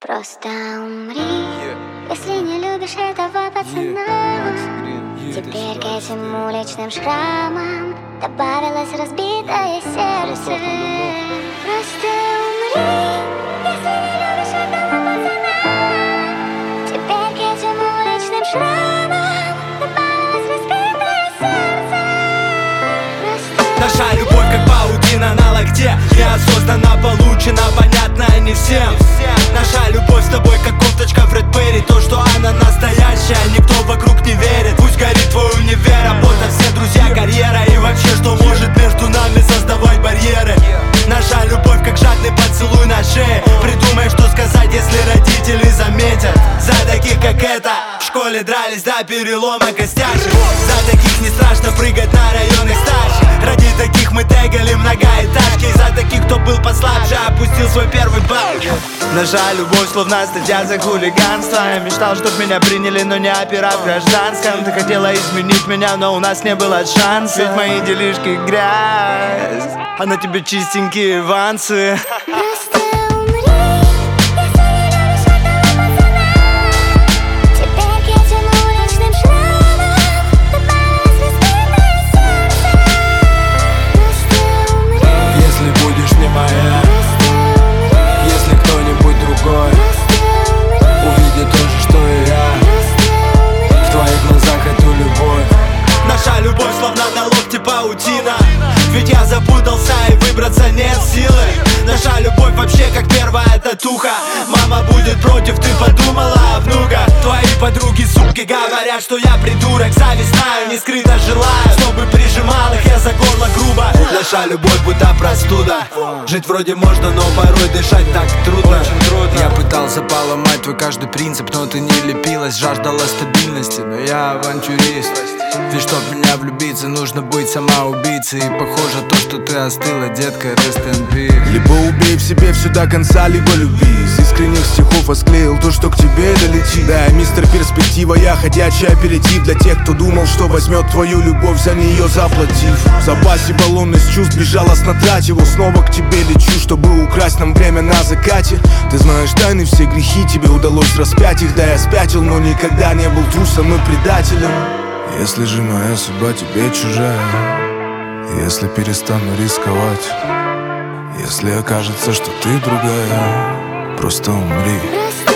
Просто умри, если не любишь этого пацана. Теперь к этим уличным шрамам добавилось разбитое сердце. Просто умри, если не любишь этого пацана. Теперь к этим уличным шрамам добавилось разбитое сердце. Наша любовь как паутина на локте, неосознанно получена, понятно не всем. Наша любовь с тобой как кофточка Фред Перри. То, что она настоящая, никто вокруг не верит. Пусть горит твой универ, работа, все друзья, карьера. И вообще, что может между нами создавать барьеры? Наша любовь как жадный поцелуй на шее. Придумай, что сказать, если родители заметят. За таких, как это, в школе дрались до перелома костяшек. За таких не страшно прыгать на районных старших. Ради таких мы тегали многоэтажки. И за таких, кто был послабже, опустил свой первый балл. Наша любовь словно статья за хулиганство. Я мечтал, чтоб меня приняли, но не опера в гражданском. Ты хотела изменить меня, но у нас не было шанса. Ведь мои делишки грязь, а на тебе чистенькие вансы. Паутина, ведь я запутался и выбраться нет силы. Наша любовь вообще как первая татуха. Мама будет против, ты подумала о внуках. Твои подруги, суки, говорят, что я придурок. Зависть знаю, не скрыто желаю, чтобы прижимал их я за горло грубо. Наша любовь будто простуда. Жить вроде можно, но порой дышать так трудно. Я пытался поломать твой каждый принцип, но ты не лепилась, жаждала стабильности. Но я авантюрист, ведь чтоб в меня влюбиться, нужно быть самоубийцей. И похоже то, что ты остыла, детка, rest in peace. Либо убей в себе все до конца, либо люби. Из искренних стихов осклеил то, что к тебе долетит. Да, мистер Перспектива, я ходячий аперитив для тех, кто думал, что возьмет твою любовь, за нее заплатив. В запасе баллон из чувств безжалостно трать его. Снова к тебе лечу, чтобы украсть нам время на закате. Ты знаешь тайны, все грехи, тебе удалось распять их. Да, я спятил, но никогда не был трусом и предателем. Если же моя судьба тебе чужая, если перестану рисковать, если окажется, что ты другая, просто умри.